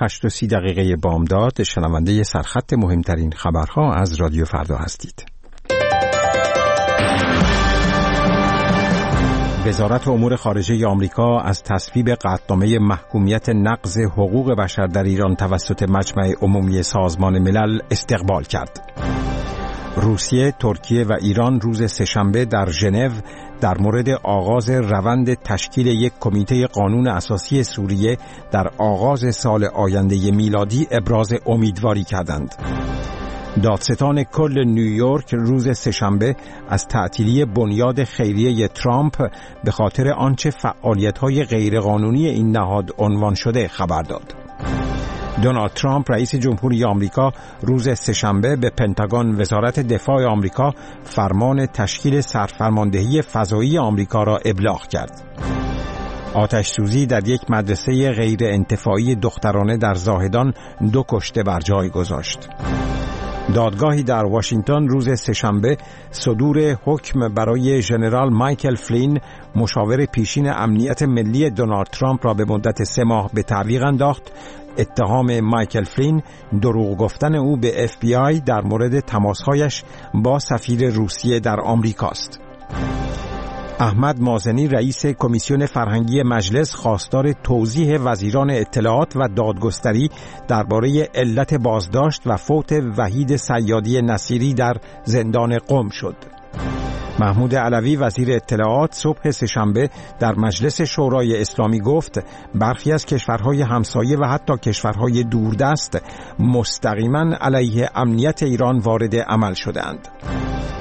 8:30 بامداد شنونده سرخط مهمترین خبرها از رادیو فردا هستید. وزارت امور خارجه آمریکا از تصویب قطعنامه محکومیت نقض حقوق بشر در ایران توسط مجمع عمومی سازمان ملل استقبال کرد. روسیه، ترکیه و ایران روز سه‌شنبه در ژنو در مورد آغاز روند تشکیل یک کمیته قانون اساسی سوریه در آغاز سال آینده میلادی ابراز امیدواری کردند. دادستان کل نیویورک روز سه‌شنبه از تعطیلی بنیاد خیریه ترامپ به خاطر آنچه فعالیت‌های غیرقانونی این نهاد عنوان شده خبر داد. دونالد ترامپ رئیس جمهوری آمریکا روز سه‌شنبه به پنتاگون وزارت دفاع آمریکا فرمان تشکیل سرفرماندهی فضایی آمریکا را ابلاغ کرد. آتش سوزی در یک مدرسه غیر انتفاعی دخترانه در زاهدان 2 کشته بر جای گذاشت. دادگاهی در واشنگتن روز سه‌شنبه صدور حکم برای ژنرال مایکل فلین مشاور پیشین امنیت ملی دونالد ترامپ را به مدت 3 ماه به تعویق انداخت. اتهام مایکل فلین دروغ گفتن او به FBI در مورد تماسهایش با سفیر روسیه در آمریکاست. احمد مازنی رئیس کمیسیون فرهنگی مجلس خواستار توضیح وزیران اطلاعات و دادگستری درباره علت بازداشت و فوت وحید صیادی نصیری در زندان قم شد. محمود علوی وزیر اطلاعات صبح سه‌شنبه در مجلس شورای اسلامی گفت برخی از کشورهای همسایه و حتی کشورهای دوردست مستقیما علیه امنیت ایران وارد عمل شدند.